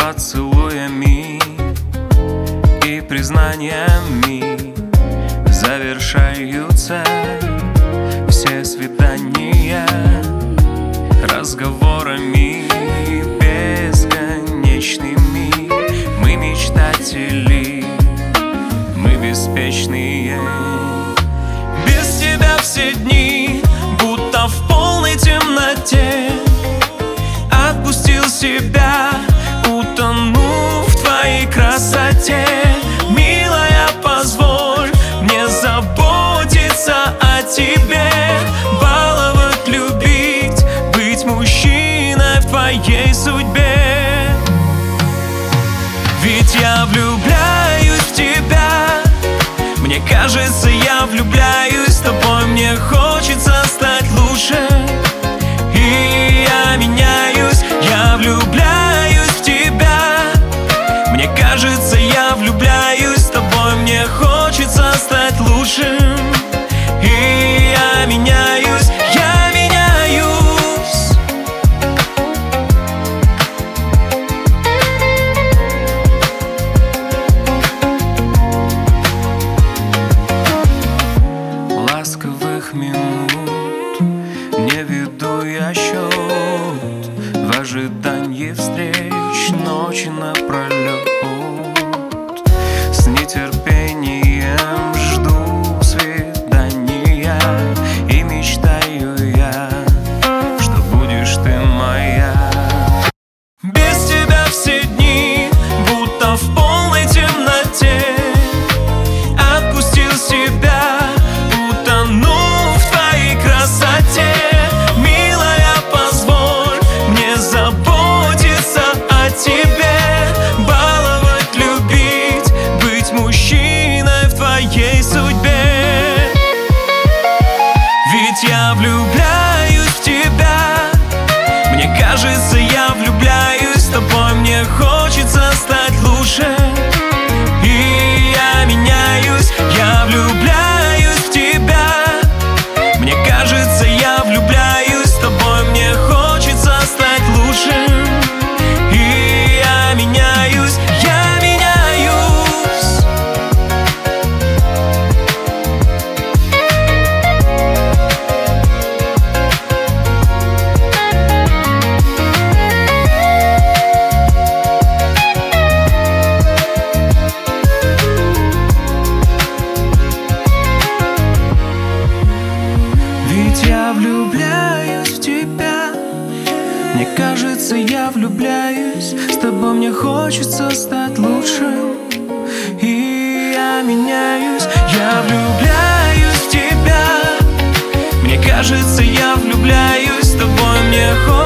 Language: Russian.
поцелуями и признаниями завершаются все свидания разговорами бесконечными. Мы мечтатели, мы беспечные. Без тебя все дни будто в полной темноте. Отпустил себя, утонув в твоей красоте. Милая, позволь мне заботиться о тебе, баловать, любить, быть мужчиной в твоей судьбе. Ведь я влюбляюсь в тебя, мне кажется, я влюбляюсь в тобой. Мне хочется стать лучше, и я меняюсь. Я влюбляюсь в тебя, мне кажется, я влюбляюсь в тобой. Мне хочется стать лучше, и я меняюсь, я меняюсь. Ласковых минут не веду я счет, в ожидании встреч ночи напролет. С нетерпением жду свидания и мечтаю я, что будешь ты моя. Без тебя все дни будто в полной темноте. Отпустил себя, утонув в твоей красоте. Милая, позволь мне заботиться о тебе, баловать, любить, быть мужчиной в твоей судьбе. Ведь я влюбляюсь в тебя, мне кажется, я влюбляюсь в тобой. Мне хочется стать лучше, и я меняюсь. Я влюбляюсь в тебя, мне кажется, я влюбляюсь в тобой. Мне хочется стать лучше, и я меняюсь, я меняюсь. Ведь я влюбляюсь в тебя, мне кажется, я влюбляюсь. С тобой мне хочется стать лучше, и я меняюсь. Я влюбляюсь в тебя, мне кажется, я влюбляюсь. С тобой мне хочется